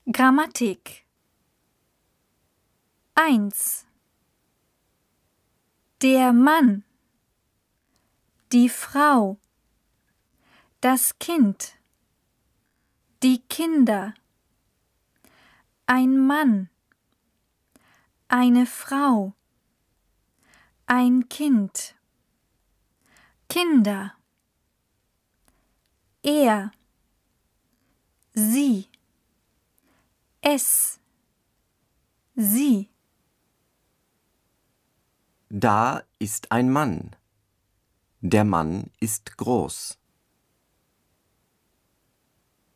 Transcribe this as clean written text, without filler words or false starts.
Grammatik 1. Der Mann, die Frau, das Kind, die Kinder, ein Mann, eine Frau, ein Kind, Kinder, er, sie, es, sie. Da ist ein Mann. Der Mann ist groß.